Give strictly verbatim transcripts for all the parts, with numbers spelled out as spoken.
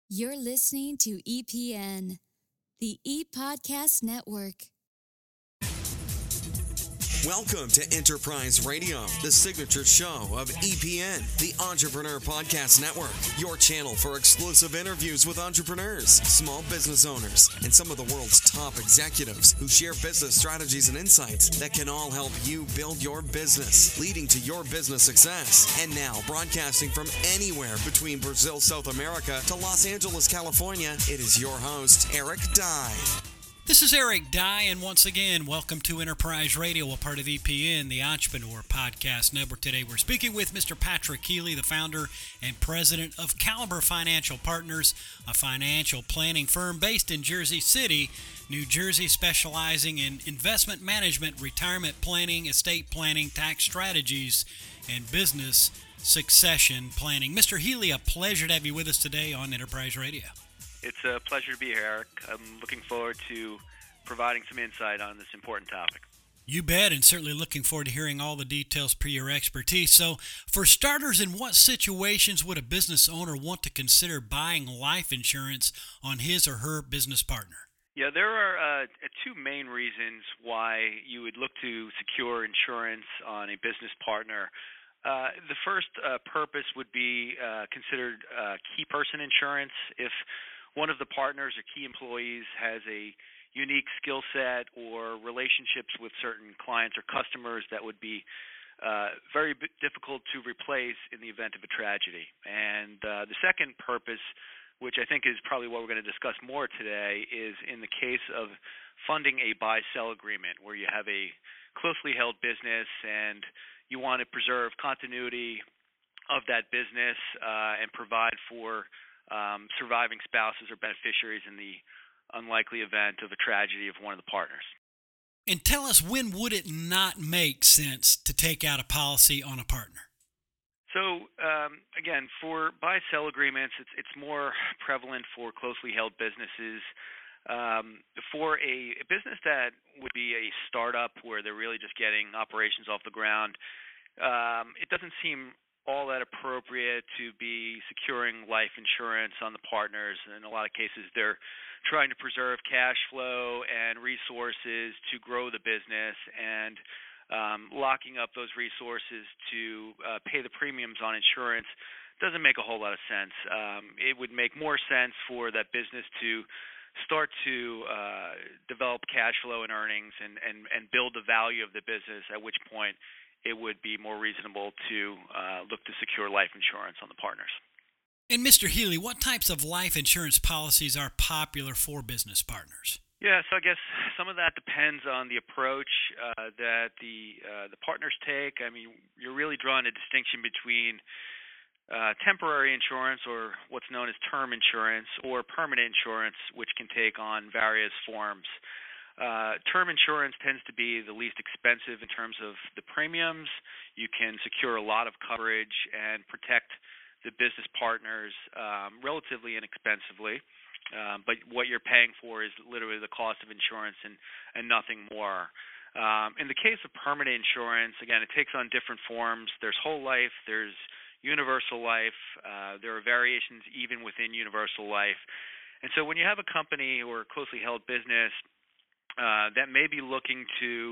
You're listening to E P N, the E-Podcast Network. Welcome to Enterprise Radio, the signature show of E P N, the Entrepreneur Podcast Network, your channel for exclusive interviews with entrepreneurs, small business owners, and some of the world's top executives who share business strategies and insights that can all help you build your business, leading to your business success. And now, broadcasting from anywhere between Brazil, South America to Los Angeles, California, it is your host, Eric Dye. This is Eric Dye, and once again, welcome to Enterprise Radio, a part of E P N, the Entrepreneur Podcast Network. Today, we're speaking with Mister Patrick Healy, the founder and president of Caliber Financial Partners, a financial planning firm based in Jersey City, New Jersey, specializing in investment management, retirement planning, estate planning, tax strategies, and business succession planning. Mister Healy, a pleasure to have you with us today on Enterprise Radio. It's a pleasure to be here, Eric. I'm looking forward to providing some insight on this important topic. You bet, and certainly looking forward to hearing all the details per your expertise. So, for starters, in what situations would a business owner want to consider buying life insurance on his or her business partner? Yeah, there are uh, two main reasons why you would look to secure insurance on a business partner. Uh, the first uh, purpose would be uh, considered uh, key person insurance. If one of the partners or key employees has a unique skill set or relationships with certain clients or customers that would be uh, very difficult to replace in the event of a tragedy. And uh, the second purpose, which I think is probably what we're going to discuss more today, is in the case of funding a buy-sell agreement where you have a closely held business and you want to preserve continuity of that business uh, and provide for Um, surviving spouses or beneficiaries in the unlikely event of a tragedy of one of the partners. And tell us, when would it not make sense to take out a policy on a partner? So um, again, for buy-sell agreements, it's it's more prevalent for closely held businesses. Um, for a, a business that would be a startup where they're really just getting operations off the ground, um, it doesn't seem all that appropriate to be securing life insurance on the partners. In a lot of cases, they're trying to preserve cash flow and resources to grow the business, and um, locking up those resources to uh, pay the premiums on insurance doesn't make a whole lot of sense. Um, it would make more sense for that business to start to uh, develop cash flow and earnings and, and, and build the value of the business, at which point it would be more reasonable to uh, look to secure life insurance on the partners. And Mister Healy, what types of life insurance policies are popular for business partners? Yeah, so I guess some of that depends on the approach uh, that the uh, the partners take. I mean, you're really drawing a distinction between uh, temporary insurance, or what's known as term insurance, or permanent insurance, which can take on various forms. Uh, term insurance tends to be the least expensive in terms of the premiums. You can secure a lot of coverage and protect the business partners um, relatively inexpensively. Um, but what you're paying for is literally the cost of insurance and, and nothing more. Um, in the case of permanent insurance, again, it takes on different forms. There's whole life, there's universal life, uh, there are variations even within universal life. And so when you have a company or a closely held business Uh, that may be looking to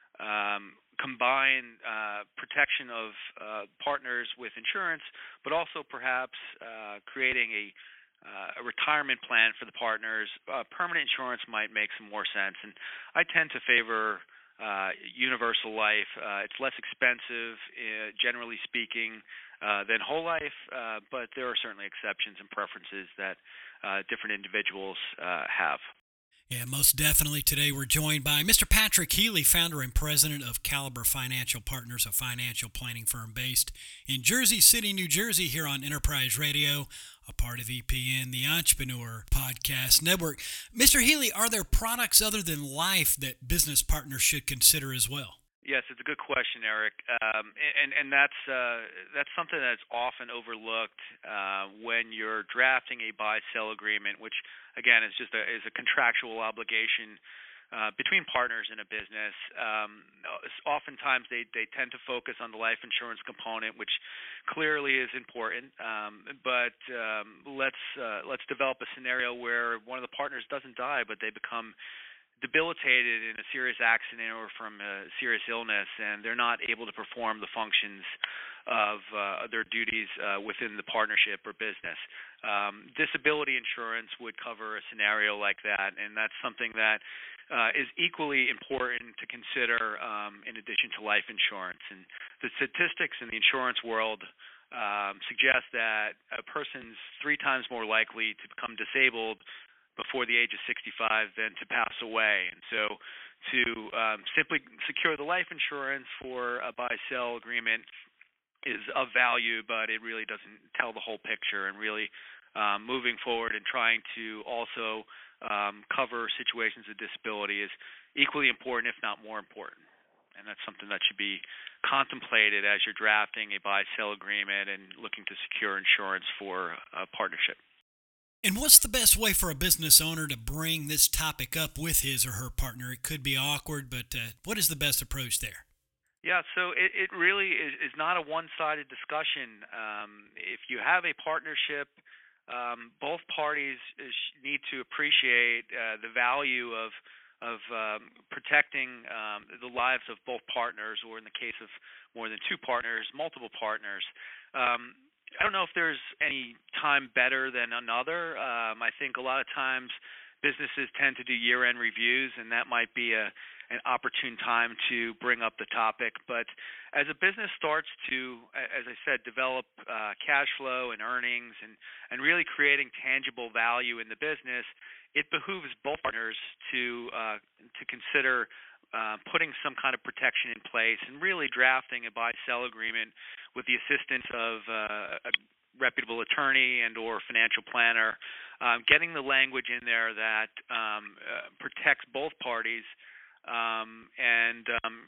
um, combine uh, protection of uh, partners with insurance, but also perhaps uh, creating a, uh, a retirement plan for the partners, uh, permanent insurance might make some more sense. And I tend to favor uh, universal life. Uh, it's less expensive, uh, generally speaking, uh, than whole life, uh, but there are certainly exceptions and preferences that uh, different individuals uh, have. Yeah, most definitely. Today we're joined by Mister Patrick Healy, founder and president of Caliber Financial Partners, a financial planning firm based in Jersey City, New Jersey, here on Enterprise Radio, a part of E P N, the Entrepreneur Podcast Network. Mister Healy, are there products other than life that business partners should consider as well? Yes, it's a good question, Eric, um, and and that's uh, that's something that's often overlooked uh, when you're drafting a buy-sell agreement, which again is just a is a contractual obligation uh, between partners in a business. Um, oftentimes they, they tend to focus on the life insurance component, which clearly is important. Um, but um, let's uh, let's develop a scenario where one of the partners doesn't die, but they become debilitated in a serious accident or from a serious illness, and they're not able to perform the functions of uh, their duties uh, within the partnership or business. Um, disability insurance would cover a scenario like that, and that's something that uh, is equally important to consider um, in addition to life insurance. And the statistics in the insurance world um, suggest that a person's three times more likely to become disabled before the age of sixty-five than to pass away. And so to um, simply secure the life insurance for a buy-sell agreement is of value, but it really doesn't tell the whole picture. And really um, moving forward and trying to also um, cover situations of disability is equally important, if not more important. And that's something that should be contemplated as you're drafting a buy-sell agreement and looking to secure insurance for a partnership. And what's the best way for a business owner to bring this topic up with his or her partner? It could be awkward, but uh, what is the best approach there? Yeah, so it, it really is, is not a one-sided discussion. Um, if you have a partnership, um, both parties is, need to appreciate uh, the value of of um, protecting um, the lives of both partners, or in the case of more than two partners, multiple partners. Um, I don't know if there's any time better than another. Um, I think a lot of times businesses tend to do year-end reviews, and that might be a an opportune time to bring up the topic. But as a business starts to, as I said, develop uh, cash flow and earnings and, and really creating tangible value in the business, it behooves both partners to uh, to consider Uh, putting some kind of protection in place and really drafting a buy-sell agreement with the assistance of uh, a reputable attorney and or financial planner, um, getting the language in there that um, uh, protects both parties, um, and um,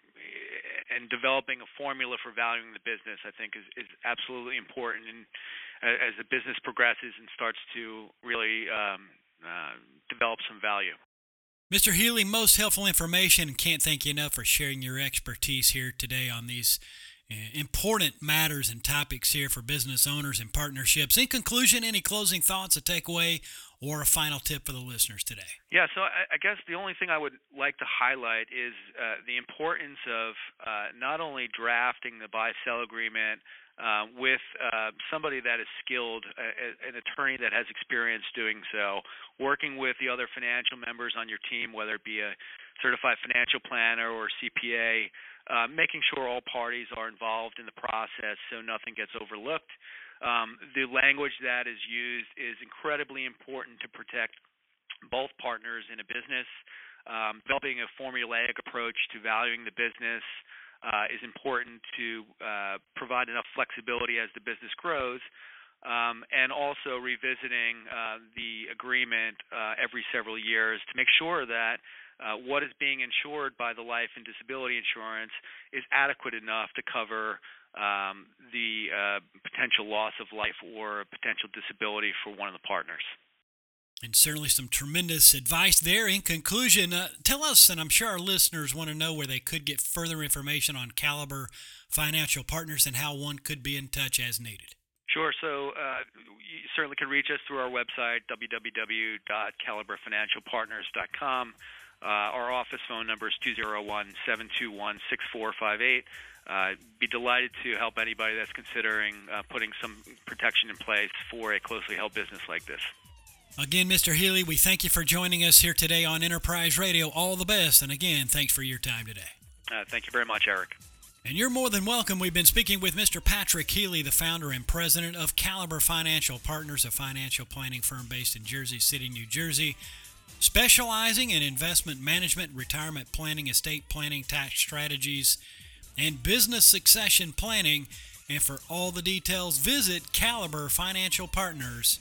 and developing a formula for valuing the business, I think, is, is absolutely important. And as the business progresses and starts to really um, uh, develop some value. Mister Healy, most helpful information, and can't thank you enough for sharing your expertise here today on these uh, important matters and topics here for business owners and partnerships. In conclusion, any closing thoughts, a takeaway, or a final tip for the listeners today? Yeah, so I, I guess the only thing I would like to highlight is uh, the importance of uh, not only drafting the buy-sell agreement Uh, with uh, somebody that is skilled, uh, an attorney that has experience doing so, working with the other financial members on your team, whether it be a certified financial planner or C P A, uh, making sure all parties are involved in the process so nothing gets overlooked. Um, the language that is used is incredibly important to protect both partners in a business. Um, developing a formulaic approach to valuing the business Uh, is important to uh, provide enough flexibility as the business grows, um, and also revisiting uh, the agreement uh, every several years to make sure that uh, what is being insured by the life and disability insurance is adequate enough to cover um, the uh, potential loss of life or potential disability for one of the partners. And certainly some tremendous advice there. In conclusion, uh, tell us, and I'm sure our listeners want to know where they could get further information on Caliber Financial Partners and how one could be in touch as needed. Sure. So uh, you certainly can reach us through our website, w w w dot caliber financial partners dot com. Uh, our office phone number is two zero one, seven two one, six four five eight. Uh, be delighted to help anybody that's considering uh, putting some protection in place for a closely held business like this. Again, Mister Healy, we thank you for joining us here today on Enterprise Radio. All the best. And again, thanks for your time today. Uh, thank you very much, Eric. And you're more than welcome. We've been speaking with Mister Patrick Healy, the founder and president of Caliber Financial Partners, a financial planning firm based in Jersey City, New Jersey, specializing in investment management, retirement planning, estate planning, tax strategies, and business succession planning. And for all the details, visit Caliber Financial Partners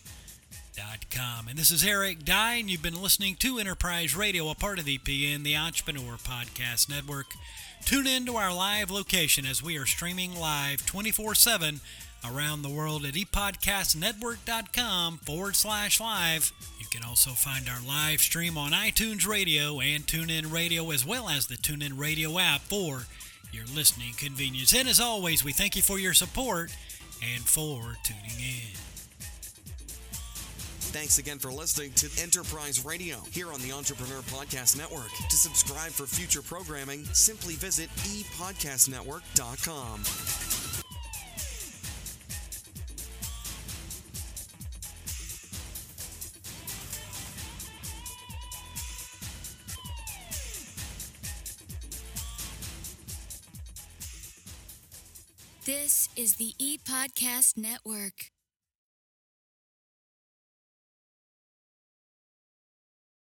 dot com. And this is Eric Dye, and you've been listening to Enterprise Radio, a part of E P N, the Entrepreneur Podcast Network. Tune in to our live location as we are streaming live twenty-four seven around the world at epodcastnetwork.com forward slash live. You can also find our live stream on iTunes Radio and TuneIn Radio, as well as the TuneIn Radio app for your listening convenience. And as always, we thank you for your support and for tuning in. Thanks again for listening to Enterprise Radio here on the Entrepreneur Podcast Network. To subscribe for future programming, simply visit e podcast network dot com. This is the E-Podcast Network.